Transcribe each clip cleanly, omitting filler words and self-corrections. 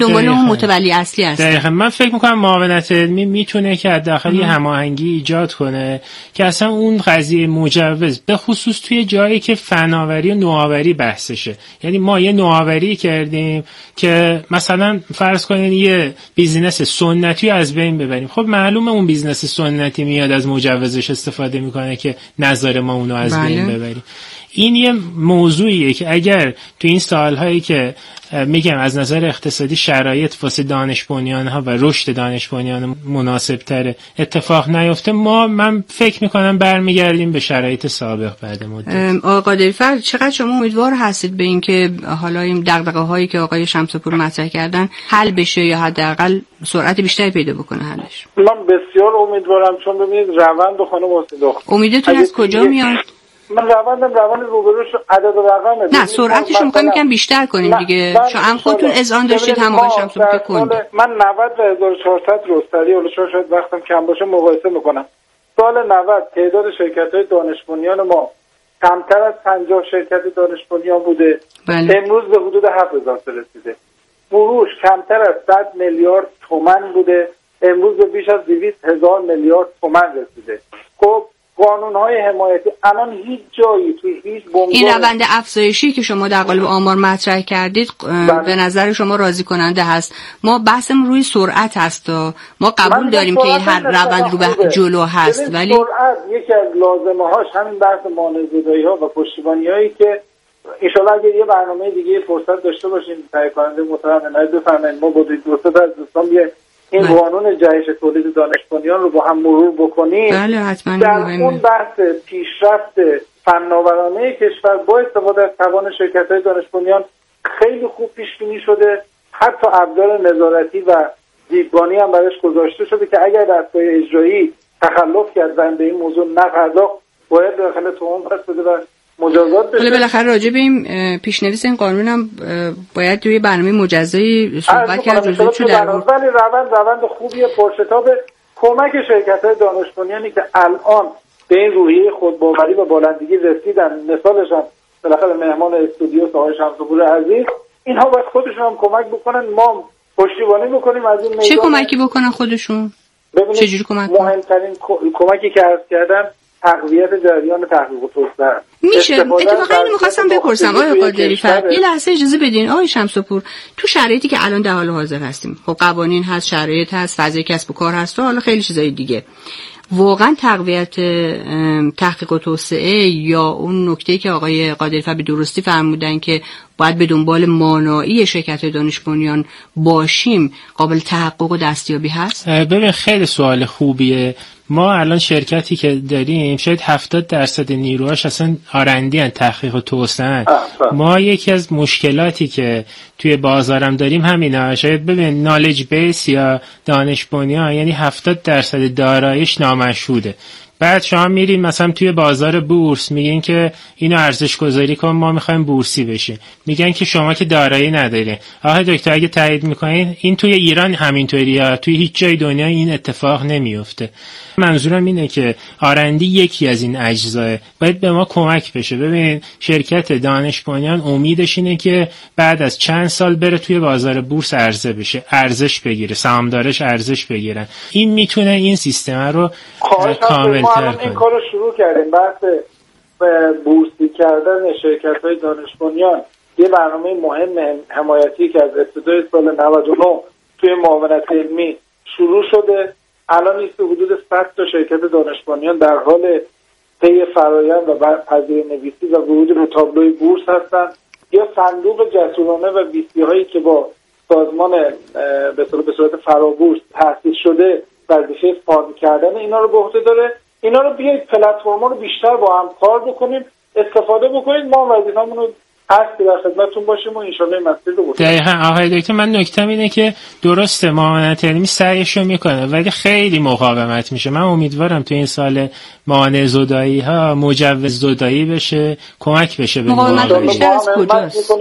دنبال اون متولی اصلی هست. دقیقاً. من فکر میکنم معاونت علمی میتونه که حداقل یه هماهنگی ایجاد کنه که اصلا اون قضیه مجوز به خصوص توی جایی که فناوری و نوآوری بحثشه، یعنی ما یه نوآوری کردیم که مثلا فرض کنین یه بیزینس سنتی از بین ببریم، خب معلومه اون بیزینس سنتی میاد از مجوزش استفاده میکنه که نظر ما اونو از بین ببریم. این یه موضوعیه که اگر تو این سالهایی که میگم از نظر اقتصادی شرایط واسه دانش بنیان‌ها و رشد دانش بنیان مناسب‌تر اتفاق نیفته، من فکر میکنم برمیگردیم به شرایط سابق بعد مدت. آقای قادری‌فر، چقدر شما امیدوار هستید به این که حالا این دغدغه‌هایی که آقای شمس‌پور مطرح کردن حل بشه یا حداقل سرعت بیشتری پیدا بکنه حلش؟ من بسیار امیدوارم، چون ببینید روند خانم حسین، امیدتون از کجا میاد؟ من روند روبروش عدد و رقمه. نه سرعتش میخوایم یکم بیشتر کنیم دیگه. شما خودتون اذعان داشتید هم آقای شمس‌پور که کنده. من 90 و 1400 رستری حالا شاید وقتم کم باشه مقایسه میکنم. سال 90 تعداد شرکت‌های دانش بنیان ما کمتر از 50 شرکت دانش بنیان بوده. امروز به حدود 7000 رسیده. فروش کمتر از 100 میلیارد تومان بوده، امروز به بیش از 200,000 میلیارد تومان رسیده. خب قانون‌های حمایتی الان هیچ جایی توی هیچ این روند افزایشی که شما در قالب آمار مطرح کردید به نظر شما راضی کننده هست؟ ما بحثمون روی سرعت هست و ما قبول داریم که این هر روند رو به جلو هست، ولی سرعت یکی از لازمه‌هاش همین بحث مانع‌زدایی‌ها و پشتیبانی‌هایی که ان شاءالله اگه یه برنامه دیگه فرصت داشته باشیم تهیه کننده محترم عنایت بفرمایید ما با دوستان از دوستان این قانون جهش تولید دانش بنیان رو با هم مرور بکنیم. بله حتما در اون بحث پیشرفت فناورانه کشور با استفاده از توان شرکت‌های دانش بنیان خیلی خوب پیش بینی شده، حتی ابزار نظارتی و دیدبانی هم براش گذاشته شده که اگر دستگاه اجرایی تخلف کرد و به این موضوع نپرداخت باید داخل توهم پس بده و مجازات بشه. بالاخره راجع به این پیشنویس این قانون هم باید توی برنامه مجزایی صحبت کرد جزئی شده، ولی روند خوبیه پرشتاب کمک شرکت‌های دانش بنیانی که الان به این روحیه خودباوری و بالندگی رسیدن، مثالش هم بالاخره مهمان استودیو آقای شمس‌پور عزیز، اینها باید خودشون هم کمک بکنن، ما پشتیبانی بکنیم از این میدان. چه کمکی بکنن خودشون؟ چجوری کمک کنن؟ مهمترین کمکی که عرض کردم تقویت جریان تحقیق و توسعه میشه. اتفاقا اینو می‌خواستم بپرسم آقای قادری‌فر، یه لحظه اجازه بدین آقای شمس‌پور، تو شرایطی که الان در حال حاضر هستیم، خب قوانین هست، شرایط هست، فضای کسب و کار هست و حالا خیلی چیزای دیگه، واقعا تقویت تحقیق و توسعه یا اون نکته‌ای که آقای قادری‌فر به درستی فرمودن که باید به دنبال مانایی شرکت‌های دانش بنیان باشیم قابل تحقق و دستیابی هست؟ ببین خیلی سوال خوبیه. ما الان شرکتی که داریم شاید 70% نیروهاش اصلا آرندی ان، تحقیق و توسعه. ما یکی از مشکلاتی که توی بازارم داریم همینا. شاید ببین نالج بیس یا دانش بنیان یعنی 70% داراییش نامشهوده. بعد شما میرین مثلا توی بازار بورس میگین که اینو ارزش گذاری کن ما میخوایم بورسی بشیم، میگن که شما که دارایی ندارین. آقای دکتر اگه تایید میکنین این توی ایران همینطوریه، توی هیچ جای دنیا این اتفاق نمیفته. منظورم اینه که آرندی یکی از این اجزاه باید به ما کمک بشه. ببین شرکت دانش بنیان امیدش اینه که بعد از چند سال بره توی بازار بورس عرضه بشه، ارزش بگیره، سهامدارش ارزش بگیرن. این میتونه این سیستم رو کامل این کارو شروع کردیم. بحث بورسی کردن شرکت‌های دانش بنیان یه برنامه مهم حمایتی که از ابتدای سال 99 توی معاونت علمی شروع شده. الان نیست حدود 100 تا شرکت دانش بنیان در حال طی فرآیند و پذیرش‌نویسی و ورود به تابلوی بورس هستن. یا صندوق جسورانه و ویسی هایی که با سازمان به صورت فرابورس تأسیس شده وظیفه فاند کردن اینا رو به عهده داره. اینا رو بیایید پلتفرما رو بیشتر با هم کار بکنیم، استفاده بکنید. ما وظیفه‌مون رو هست که در خدمتتون باشیم و ان شاءالله این مسیر رو بکنیم. دقیقاً آقای دکتر، من نکته‌م اینه که درسته معاونت علمی سعیشو میکنه ولی خیلی مقاومت میشه. من امیدوارم تو این سال موانع زدایی‌ها مجوز زدایی بشه، کمک بشه به مقاومت بیشتر از کجاست؟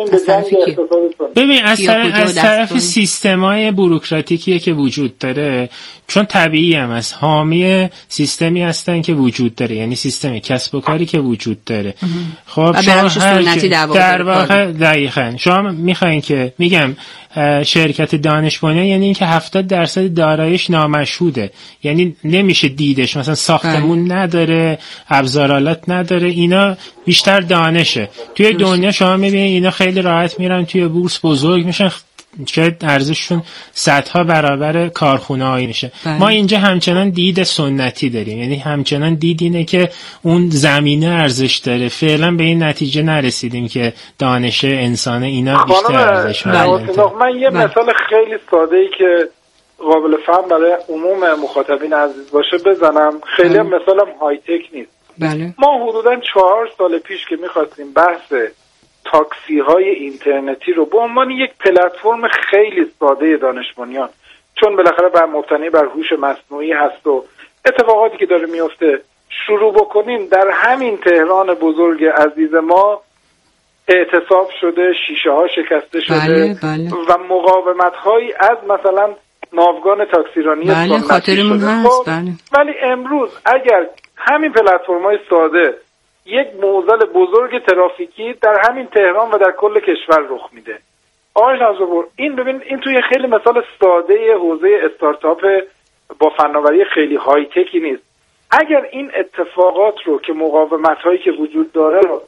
ببین از طرف سیستم‌های بوروکراتیکیه که وجود داره، چون طبیعی هم است حامی سیستمی هستن که وجود داره، یعنی سیستم کسب و کاری که وجود داره. خب سنتی در در واقع دقیقاً شما میخواین که میگم شرکت دانش بنیان یعنی اینکه 70% داراییش نامشهوده، یعنی نمیشه دیدش، مثلا ساختمون نداره، ابزارالات نداره، اینا بیشتر دانشه. توی دنیا شما میبینید اینا خیلی راحت میرن توی بورس بزرگ میشن که ارزششون صدها برابر کارخونه‌ای میشه. ما اینجا همچنان دید سنتی داریم، یعنی همچنان دید اینه که اون زمینه ارزش داره. فعلا به این نتیجه نرسیدیم که دانش انسان اینا بیشتر ارزش داره. من یه مثال خیلی ساده‌ای که قابل فهم برای عموم مخاطبین عزیز باشه بزنم. خیلی هم مثالم های تک نیست. بله. ما حدوداً 4 سال پیش که می‌خواستیم بحث تاکسی های اینترنتی رو به عنوان یک پلتفرم خیلی ساده دانش بنیان، چون بالاخره بر مبتنی بر هوش مصنوعی هست و اتفاقاتی که داره میفته، شروع بکنیم، در همین تهران بزرگ عزیز ما اعتصاب شده، شیشه ها شکسته شده و مقاومت هایی از مثلا ناوگان تاکسیرانی سنتی شده. ولی امروز اگر همین پلتفرم های ساده یک معضل بزرگ ترافیکی در همین تهران و در کل کشور رخ میده، آقای شمس‌پور، این ببین، این توی خیلی مثال ساده حوزه استارتاپ با فناوری خیلی های تکی نیست. اگر این اتفاقات رو که مقاومت هایی که وجود داره رو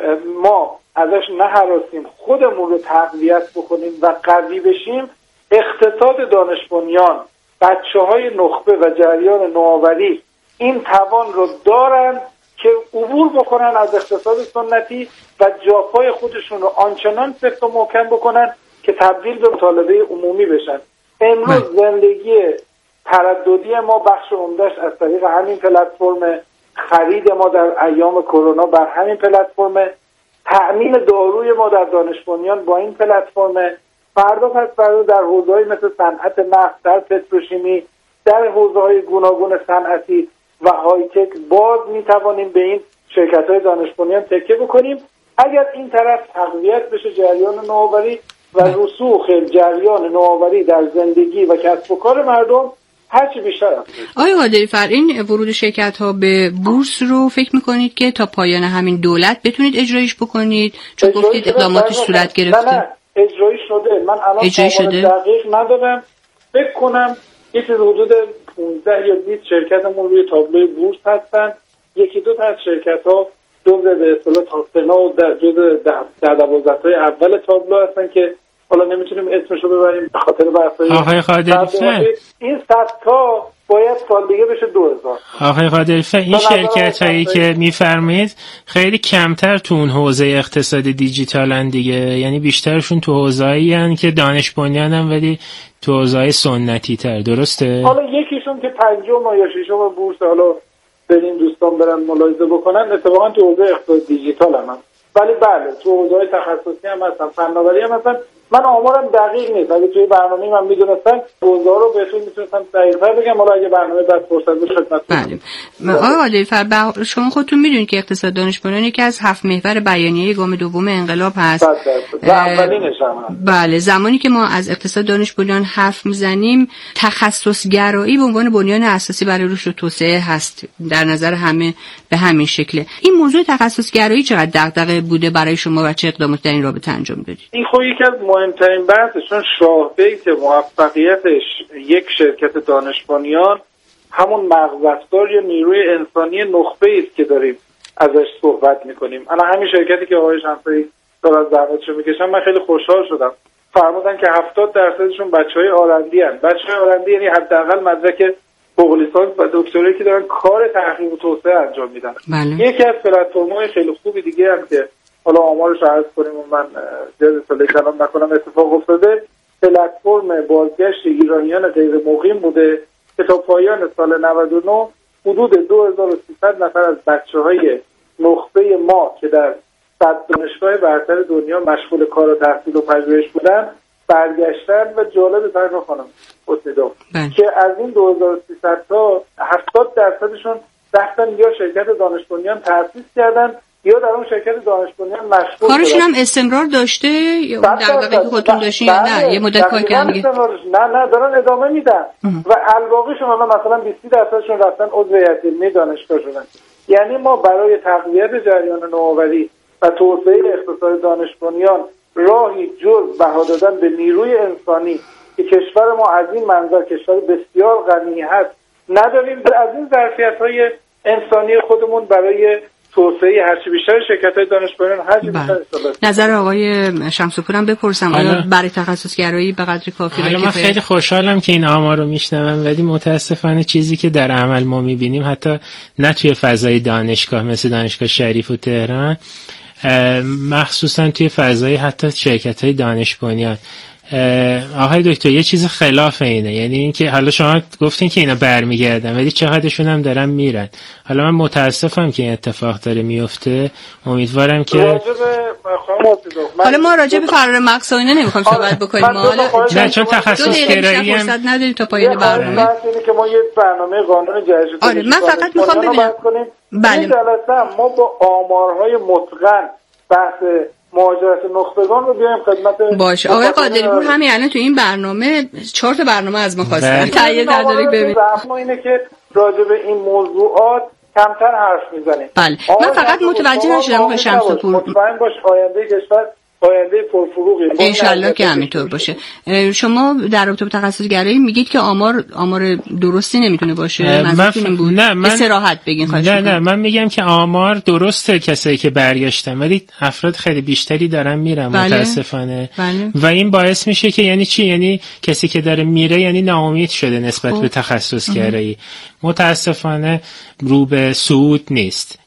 ما ازش نهراسیم، خودمون رو تقویت بکنیم و قوی بشیم، اقتصاد دانش بنیان، بچه‌های نخبه و جریان نوآوری این توان رو دارن که عبور بکنن از اقتصاد سنتی و جاپای خودشون رو آنچنان سفت و محکم بکنن که تبدیل به مطالبه عمومی بشن. امروز زندگی ترددی ما بخش عمده‌اش از طریق همین پلتفرم، خرید ما در ایام کرونا بر همین پلتفرم، تأمین داروی ما در دانش بنیان با این پلتفرم، فردا پس فردا در حوزه‌های مثل صنعت نفت، در پتروشیمی، در حوزه‌های گوناگون صنعتی و های تک باز میتوانیم به این شرکت‌های دانش بنیان تکیه بکنیم. اگر این طرف تقویت بشه جریان نوآوری و رسوخ جریان نوآوری در زندگی و کسب و کار مردم هرچی بیشتر است. آیا قادری فر، این ورود شرکت‌ها به بورس رو فکر می‌کنید که تا پایان همین دولت بتونید اجرایش بکنید؟ چون گفتید اقداماتش صورت گرفته. نه اجرایی شده. من الان دقیق ندارم، فکر کنم یه چیز حدود 15 یا 20 شرکتمون روی تابلوی بورس هستن. یکی دو تا از شرکت‌ها جزء به اصطلاح تاپنا و جزء 10-12 اول تابلو هستن که حالا نمیتونیم اسمشو ببریم به خاطر بحث‌های آقای قادری. این 100 تا باید سال دیگه بشه 2000. آقای قادری، این شرکت‌هایی که می‌فرمایید خیلی کمتر تو اون حوزه اقتصاد دیجیتالن دیگه، یعنی بیشترشون تو حوزه‌ای ان که دانش بنیانن ولی تو حوزه سنتی تر، درسته؟ حالا یکیشون که 5م یا 6م بورس، حالا بریم دوستان برن ملاحظه بکنن، اتفاقا تو حوزه اقتصاد دیجیتال هم هست. ولی بله تو حوزه‌های تخصصی هم هستن، فناوری هم هستن. من آمارم دقیق نیست، اگه توی برنامه من میدونستم حوزه رو بهتون میتونستم دقیق‌تر بگم، حالا اگه برنامه بعد فرصت بشه خدمتتون. بله. آقای قادری فر، شما خودتون میدونید که اقتصاد دانش بنیان یکی از 7 محور بیانیه گام دوم انقلاب هست. اولینش هم. بله، زمانی که ما از اقتصاد دانش بنیان حرف میزنیم، تخصص‌گرایی به عنوان بنیان اساسی برای رشد و توسعه هست در نظر همه به همین شکله. این موضوع تخصص‌گرایی چقدر دغدغه بوده برای شما و چه اقداماتی در این رابطه انجام دادید؟ این خب یکی از مهمترین بحثشون شاه بیت موفقیتش یک شرکت دانش بنیان همون مغزافزار یا نیروی انسانی نخبه است که داریم ازش صحبت میکنیم. انا همین شرکتی که آقای شمسایی دار از زحمتشو میکشن، من خیلی خوشحال شدم. فرمودن که 70%شون بچهای آرندی ان. بچهای آرندی یعنی حداقل مدرک فوق لیسانس و دکترایی که دارن کار تحقیق و توسعه انجام میدن. یکی از پلتفرم‌های خیلی خوبی دیگه هم که حالا آمارش عرض کنیم و من زیاد اطلاع کلام نکنم اتفاق افتاده، پلتفرم بازگشت ایرانیان غیر مقیم بوده که تا پایان سال 99 حدود 2300 نفر از بچه‌های نخبه ما که در 100 دانشگاه برتر دنیا مشغول کار و تحصیل و پژوهش بودن برگشتن و جالب طرف خانم حسنی‌دو که از این 2300 تا 70%شون رفتن یا شرکت دانش بنیان تأسیس کردن یا در اون شرکت دانش بنیان مشغول کارشون هم استمرار داشته یا دغدغه‌ای که خودتون داشتین یا نه یه مدت کار کردن دیگه؟ نه دارن ادامه میدن و الباقیشون حالا مثلا 20% رفتن عضو هیئت علمی دانشگاه شدن. یعنی ما برای تقویت جریان نوآوری و توسعه اقتصاد دانش بنیان راهی جز بها دادن به نیروی انسانی که کشور ما از این منظر کشور بسیار غنی هست نداریم، از این ظرفیت‌های انسانی خودمون برای توسعه هرچی بیشتر شرکت‌های دانش بنیان هرچی بیشتر استفاده. نظر آقای شمس‌پورم بپرسم آیا برای تخصصگرایی به قدر کافی حالا من خیلی خوشحالم که این آمار رو میشنوم، ولی متاسفانه چیزی که در عمل ما میبینیم حتی نه توی فضای دانشگاه مثل دانشگاه شریف و تهران، مخصوصا توی فضای حتی شرکت‌های دانش بنیان، آقای دکتر یه چیز خلاف اینه. یعنی اینکه حالا شما گفتین که اینا برمیگردن ولی چقدرشون هم دارن میرن. حالا من متاسفم که این اتفاق داره میفته. امیدوارم که حالا ما راجع به فرار مقصد اینا نمیخوام صحبت بکنیم. نه چون تخصص گرایی فرصت نداریم تا پایان برنامه. اینه که ما یه برنامه قانون جهش. آره من فقط میخوام ببینم بله این جلسه ما با آمارهای متقن بحث مهاجرت نخبگان رو بیایم خدمت باشه. آقای قادری پور همین الان تو این برنامه 4 تا برنامه از ما خواستن. تایید نداره ببین. ما اینه که راجع به این موضوعات کمتر حرف میزنیم. بله. من فقط متوجه نشدم آقای شمس‌پور. مطمئن باش آینده کشور آینده پرفروغی ان شاءالله که همینطور باشه. شما در رابطه با تخصصگرایی میگید که آمار درستی نمیتونه باشه. من صراحت بگین خواهش می‌کنم. نه من میگم که آمار درسته کسایی که برگشتن ولی افراد خیلی بیشتری دارن میرن متاسفانه. و این باعث میشه که یعنی چی؟ یعنی کسی که داره میره یعنی ناامید شده نسبت به تخصصگرایی. متاسفانه رو به صعود نیست.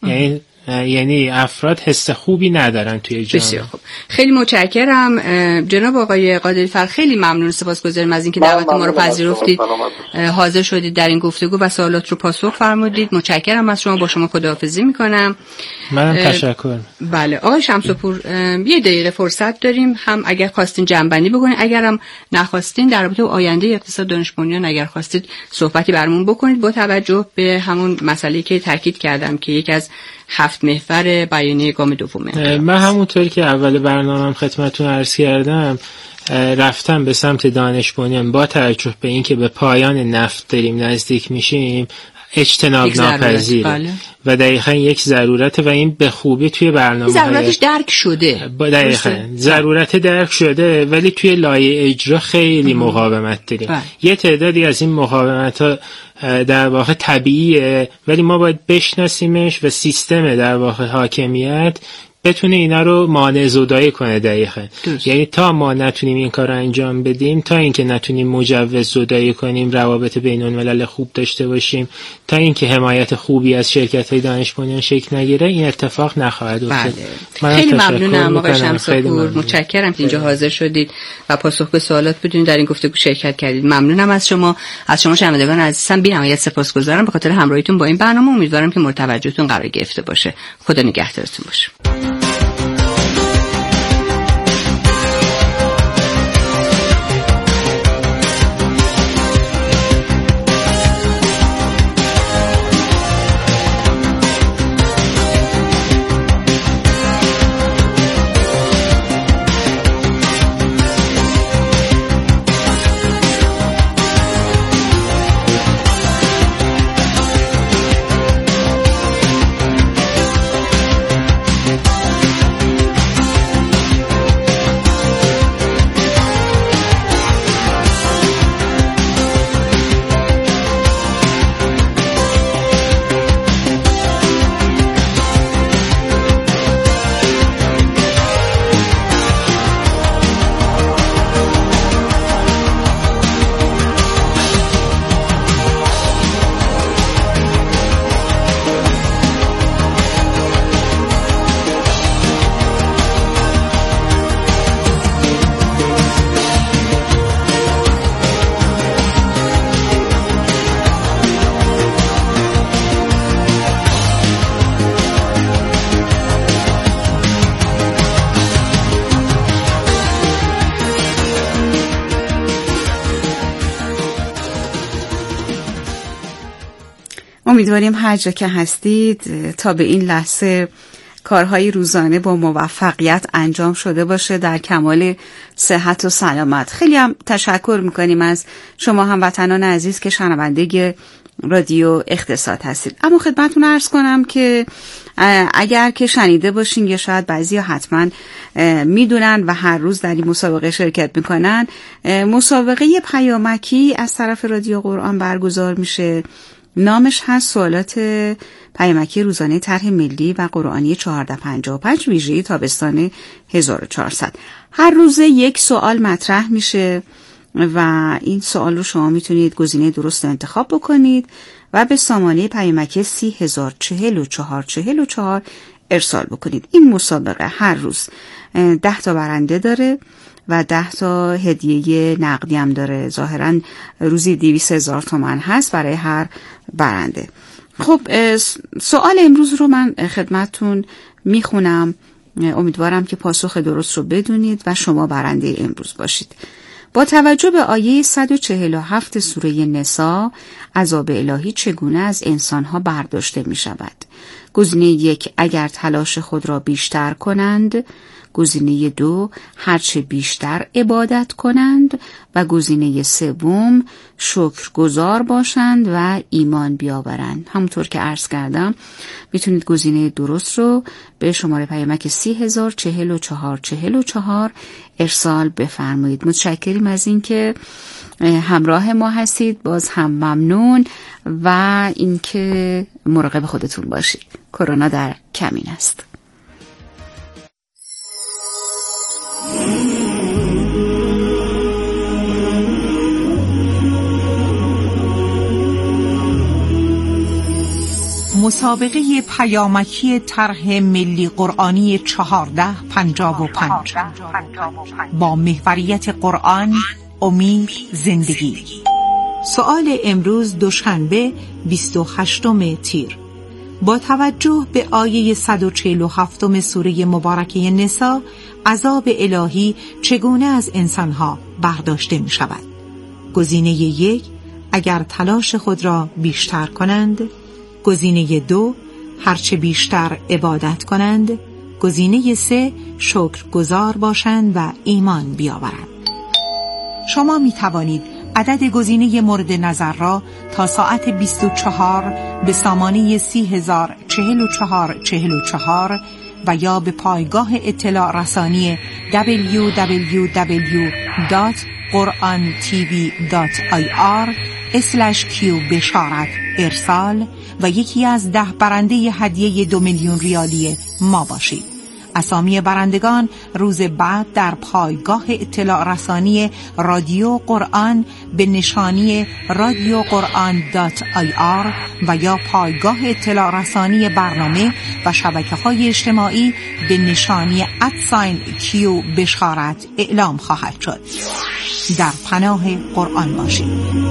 یعنی افراد حس خوبی ندارن توی جامعه. بسیار خوب. خیلی متشکرم جناب آقای قادری فر، خیلی ممنون، سپاسگزارم از اینکه دعوت ما رو پذیرفتید، حاضر شدید در این گفتگو و سوالات رو پاسخ فرمودید. متشکرم از شما. با شما خداحافظی میکنم. منم تشکر. بله آقای شمس‌پور یه دقیقه فرصت داریم، هم اگر خواستین جنبندی بکنید، اگرم نخواستین در رابطه با آینده اقتصاد دانش بنیان اگر خواستید صحبتی برامون بکنید با توجه به همون مسئله‌ای که تاکید کردم که یکی از 7 محور بیانیه گام دومه. من همونطوری که اول برنامه‌ام خدمتتون عرض کردم رفتم به سمت دانش بنیان با توجه به اینکه به پایان نفت داریم نزدیک میشیم اجتناب ناپذیره و دقیقاً یک ضرورته و این به خوبی توی برنامه ضرورتش درک شده. دقیقاً ضرورت درک شده ولی توی لایه اجرا خیلی مقاومت داریم. یه تعدادی از این مقاومت‌ها در واقع طبیعیه ولی ما باید بشناسیمش و سیستم در واقع حاکمیت بتونه اینا رو مانع زدایی کنه. دقیقاً یعنی تا ما نتونیم این کار رو انجام بدیم، تا اینکه نتونیم مجوز زدایی کنیم، روابط بین الملل خوب داشته باشیم، تا اینکه حمایت خوبی از شرکت‌های دانش بنیان شکل نگیره، این اتفاق نخواهد افتاد. خیلی ممنونم آقای شمس‌پور، متشکرم که اینجا حاضر شدید و پاسخ به سوالات بدین، در این گفتگو شرکت کردید. ممنونم از شما شنوندگان عزیزم. بی‌نهایت سپاسگزارم به خاطر همراهیتون با این برنامه. امیدوارم که مورد توجهتون قرار گرفته باشه. خدا نگهدارتون باشه. امیدواریم هر جا که هستید تا به این لحظه کارهای روزانه با موفقیت انجام شده باشه در کمال صحت و سلامت. خیلی هم تشکر میکنیم از شما هموطنان عزیز که شنونده رادیو اقتصاد هستید. اما خدمتتون عرض کنم که اگر که شنیده باشین یا شاید بعضیا حتما میدونن و هر روز در این مسابقه شرکت میکنن، مسابقه پیامکی از طرف رادیو قرآن برگزار میشه. نامش هست سوالات پیامکی روزانه طرح ملی و قرآنی 1455 ویژه تابستان 1400. هر روز یک سوال مطرح میشه و این سوال رو شما میتونید گزینه درست انتخاب بکنید و به سامانه پیامکی 3004444 ارسال بکنید. این مسابقه هر روز 10 تا برنده داره و 10 تا هدیه نقدی هم داره. ظاهراً روزی 200,000 تومان هست برای هر برنده. خب سوال امروز رو من خدمتتون میخونم. امیدوارم که پاسخ درست رو بدونید و شما برنده امروز باشید. با توجه به آیه 147 سوره نساء، عذاب الهی چگونه از انسانها برداشته می شود؟ گزینه 1 اگر تلاش خود را بیشتر کنند، گزینه 2 هرچه بیشتر عبادت کنند و گزینه 3 شکرگزار باشند و ایمان بیاورند. همونطور که عرض کردم میتونید گزینه درست رو به شماره پیامک 3004444 ارسال بفرمایید. متشکریم از اینکه همراه ما هستید. باز هم ممنون و اینکه مراقب خودتون باشید. کرونا در کمین است. مسابقه پیامکی طرح ملی قرآنی 1455 با محوریت قرآن، امید، زندگی. سوال امروز دوشنبه 28 تیر. با توجه به آیه 147 سوره مبارکه نساء، عذاب الهی چگونه از انسانها برداشته می شود؟ گزینه 1 اگر تلاش خود را بیشتر کنند، گزینه 2 هرچه بیشتر عبادت کنند، گزینه 3 شکرگزار باشند و ایمان بیاورند. شما می توانید عدد گزینه مورد نظر را تا ساعت 24 به سامانه 3004444 و یا به پایگاه اطلاع رسانی www.qurantv.ir/q بشارت ارسال و یکی از 10 برنده هدیه 2 میلیون ریالی ما باشید. اسامی برندگان روز بعد در پایگاه اطلاع رسانی رادیو قرآن به نشانی radioquran.ir و یا پایگاه اطلاع رسانی برنامه و شبکه‌های اجتماعی به نشانی @q بشارت اعلام خواهد شد. در پناه قرآن باشید.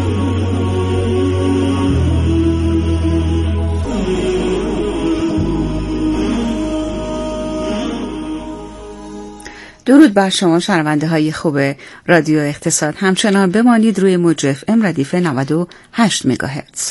درود بر شما شنونده های خوب رادیو اقتصاد. همچنان بمانید روی موج FM ردیف 98 مگاهرتز.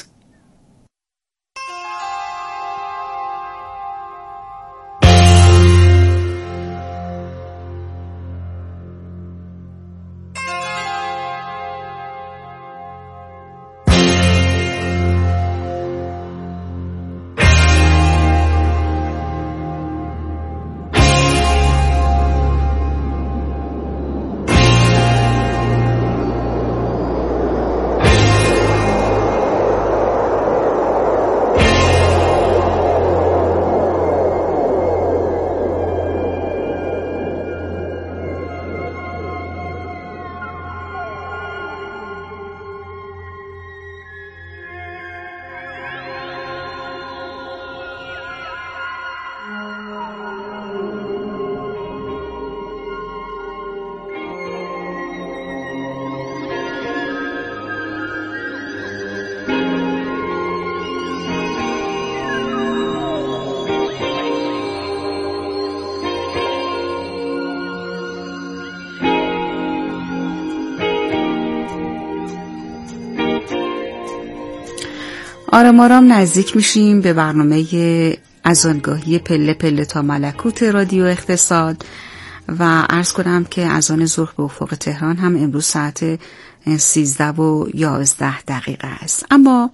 آرام آرام نزدیک میشیم به برنامه اذانگاهی پله پله تا ملکوت رادیو اقتصاد و عرض کنم که اذان ظهر به افق تهران هم امروز ساعت 13 و 11 دقیقه است. اما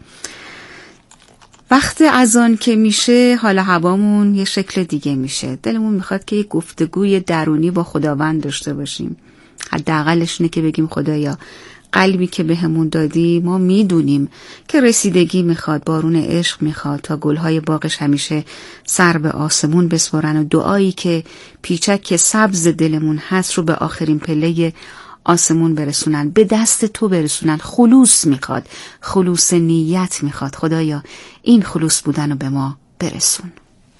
وقت اذان که میشه حال هوامون یه شکل دیگه میشه. دلمون میخواد که یه گفتگوی درونی با خداوند داشته باشیم. حداقلش اینه که بگیم خدایا قلبی که بهمون دادی ما میدونیم که رسیدگی میخواد، بارون عشق میخواد تا گلهای باغش همیشه سر به آسمون بسپارن و دعایی که پیچک سبز دلمون هست رو به آخرین پله آسمون برسونن، به دست تو برسونن. خلوص میخواد، خلوص نیت میخواد. خدایا این خلوص بودن رو به ما برسون.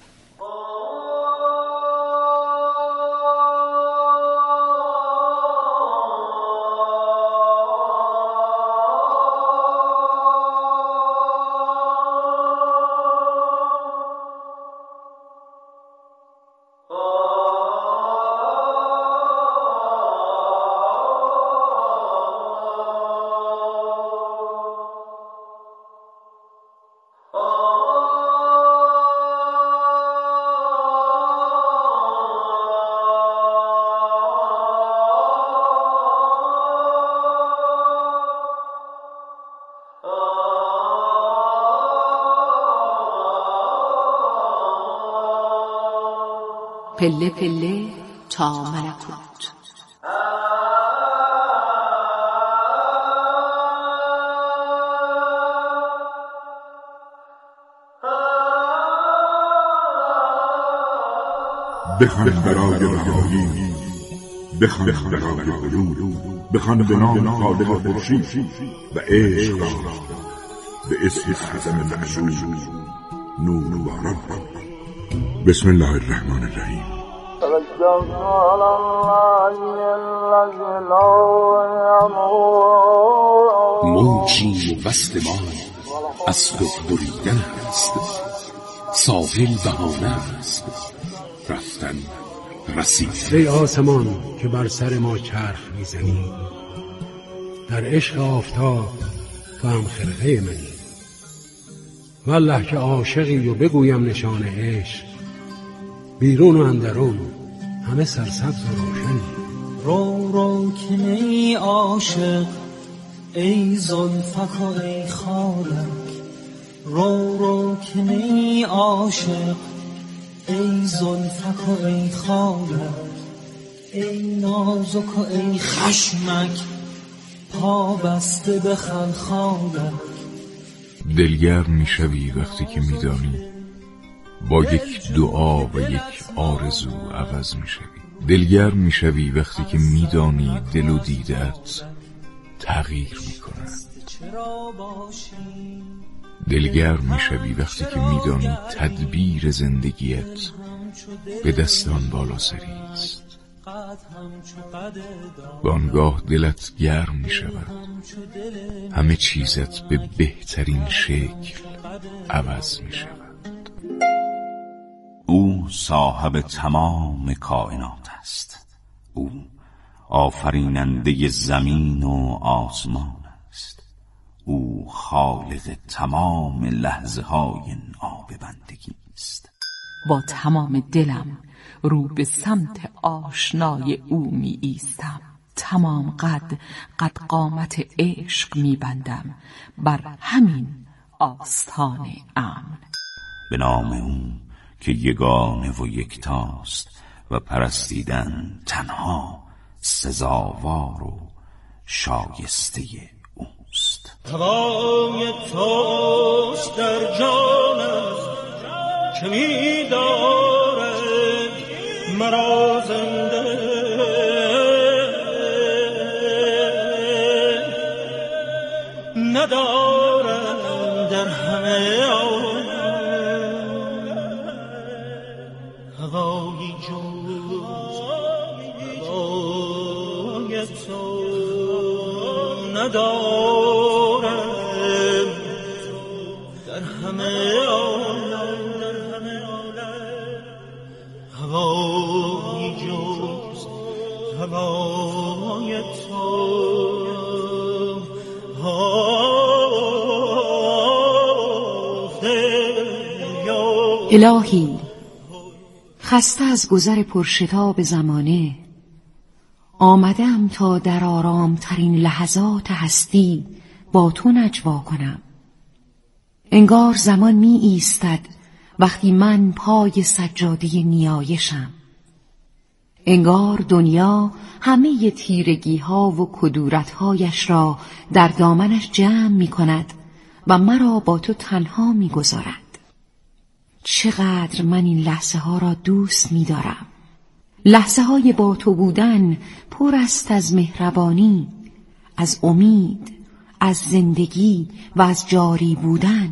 پله پله تا ملکوت. بخوان برای رهایی، بخوان برای علوم، بخوان به نام خالق خورشید و عشق را به اسم اعظم مخشوش نور باران. بسم الله الرحمن الرحیم. موجی وصل ما از خود بریدن است، ساحل بهانه است، رفتن رسید. ای آسمان که بر سر ما چرخ میزنی، در عشق آفتاب تو هم خرقه منی. والله که عاشقی و بگویم نشان عشق، بیرون و اندرون همه سرسبز و روشنی. رو رو که نی عاشق ای زلفک و ای خالک، رو رو که نی عاشق ای زلفک و ای خالک، ای نازک و ای خشمک پا بسته به خلخالک. دلگرم میشوی وقتی که میدانی با یک دعا و یک آرزو عوض میشوی. دلگرم میشوی وقتی که میدانی دل و دیدت تغییر میکنند. دلگرم میشوی وقتی که میدانی تدبیر زندگیت به دستان بالا سری است. بانگاه دلت گرم میشود، همه چیزت به بهترین شکل عوض میشود. او صاحب تمام کائنات است، او آفریننده زمین و آسمان است، او خالق تمام لحظه های ناب بندگی است. با تمام دلم رو به سمت آشنای او می ایستم، تمام قد قامت عشق می بندم بر همین آستان امن. به نام او که یگانه و یکتاست و پرستیدن تنها سزاوار و شایسته اوست. هوای توست در جانم که می دارد مرا زنده، ندارم در همه هوایی جز هوای تو، ندارم در همه هوایی جز هوای تو. الهی خسته از گذر پرشتاب زمانه، آمدم تا در آرام ترین لحظات هستی با تو نجوا کنم. انگار زمان می ایستد وقتی من پای سجاده نیایشم. انگار دنیا همه تیرگی ها و کدورت هایش را در دامنش جمع می کند و مرا با تو تنها می گذارد. چقدر من این لحظه ها را دوست می دارم. لحظه های با تو بودن پر است از مهربانی، از امید، از زندگی و از جاری بودن.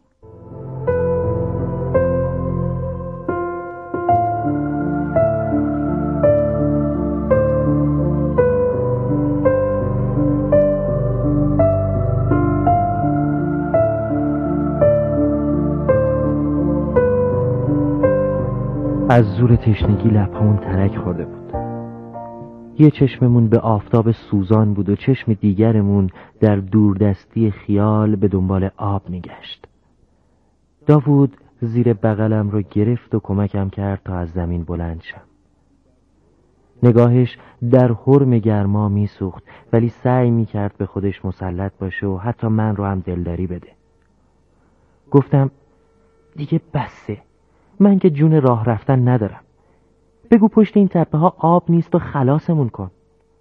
از زور تشنگی لبهامون ترک خورده بود. یه چشممون به آفتاب سوزان بود و چشم دیگرمون در دوردستی خیال به دنبال آب میگشت. داوود زیر بغلم رو گرفت و کمکم کرد تا از زمین بلند شم. نگاهش در حرم گرما میسوخت ولی سعی میکرد به خودش مسلط باشه و حتی من رو هم دلداری بده. گفتم دیگه بسه، من که جون راه رفتن ندارم. بگو پشت این تپه ها آب نیست و خلاصمون کن.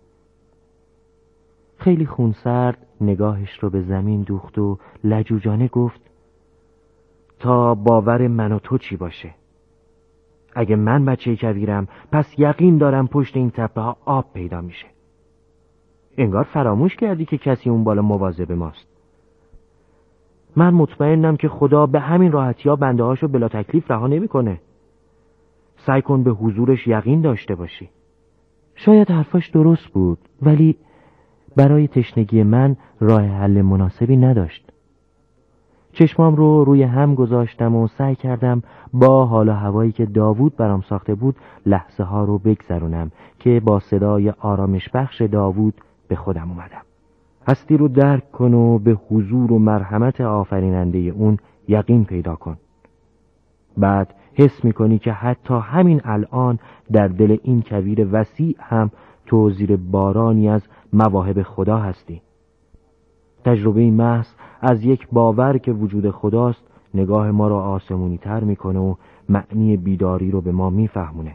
خیلی خونسرد نگاهش رو به زمین دوخت و لجوجانه گفت تا باور من و تو چی باشه؟ اگه من بچه کبیرم پس یقین دارم پشت این تپه ها آب پیدا میشه. انگار فراموش کردی که کسی اون بالا مواظب ماست. من مطمئنم که خدا به همین راحتی ها بنده هاشو بلا تکلیف رها نمیکنه. سعی کن به حضورش یقین داشته باشی. شاید حرفاش درست بود ولی برای تشنگی من راه حل مناسبی نداشت. چشمام رو روی هم گذاشتم و سعی کردم با حال و هوایی که داوود برام ساخته بود لحظه ها رو بگذرونم که با صدای آرامش بخش داوود به خودم اومدم. هستی رو درک کن و به حضور و مرحمت آفریننده اون یقین پیدا کن. بعد حس میکنی که حتی همین الان در دل این کویر وسیع هم تو زیر بارانی از مواهب خدا هستی. تجربه محض از یک باور که وجود خداست نگاه ما را آسمونی تر میکنه و معنی بیداری رو به ما میفهمونه.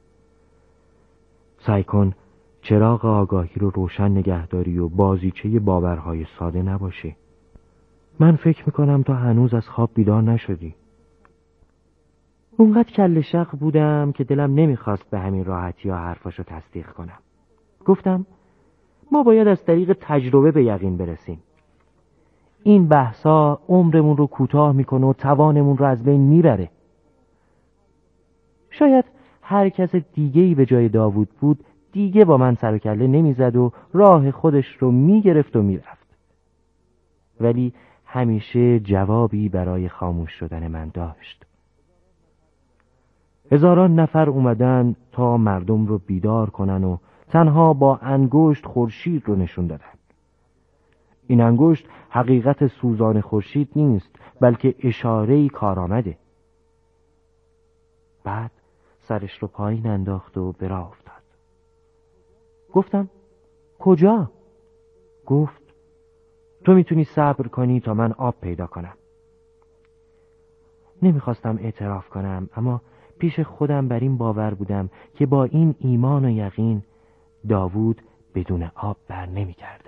سعی کن چراغ آگاهی رو روشن نگهداری و بازیچه باورهای ساده نباشی. من فکر میکنم تا هنوز از خواب بیدار نشدی. اونقدر کله شق بودم که دلم نمیخواست به همین راحتی ها حرفاشو تصدیق کنم. گفتم ما باید از طریق تجربه به یقین برسیم. این بحثا عمرمون رو کوتاه میکنه و توانمون رو از بین میبره. شاید هر کس دیگه‌ای به جای داوود بود دیگه با من سر و کله نمیزد و راه خودش رو میگرفت و میرفت. ولی همیشه جوابی برای خاموش شدن من داشت. هزاران نفر اومدن تا مردم رو بیدار کنن و تنها با انگشت خورشید رو نشون دادن. این انگشت حقیقت سوزان خورشید نیست بلکه اشاره‌ای کارآمده. بعد سرش رو پایین انداخت و به راه افتاد. گفتم کجا؟ گفت تو میتونی صبر کنی تا من آب پیدا کنم. نمیخواستم اعتراف کنم اما پیش خودم بر این باور بودم که با این ایمان و یقین داوود بدون آب بر نمی کرده.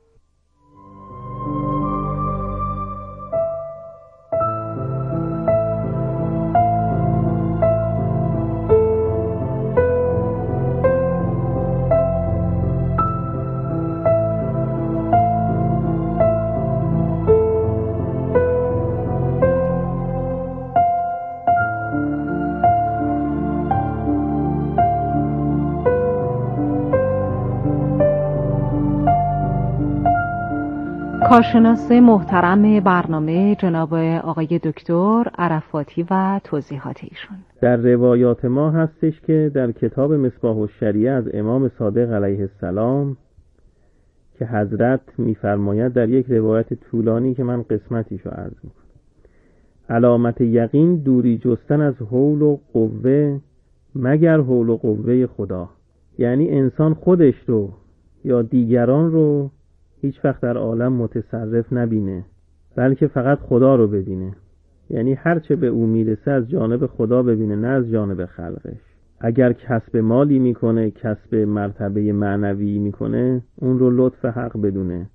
کارشناس محترم برنامه جناب آقای دکتر عرفاتی و توضیحات ایشون. در روایات ما هستش که در کتاب مصباح الشریعه از امام صادق علیه السلام که حضرت می‌فرماید در یک روایت طولانی که من قسمتیشو عرض می‌کنم، علامت یقین دوری جستن از حول و قوه مگر حول و قوه خدا. یعنی انسان خودش رو یا دیگران رو هیچ وقت در عالم متصرف نبینه، بلکه فقط خدا رو ببینه. یعنی هرچه به او میرسه از جانب خدا ببینه، نه از جانب خلقش. اگر کسب مالی میکنه، کسب مرتبه معنوی میکنه، اون رو لطف حق بدونه.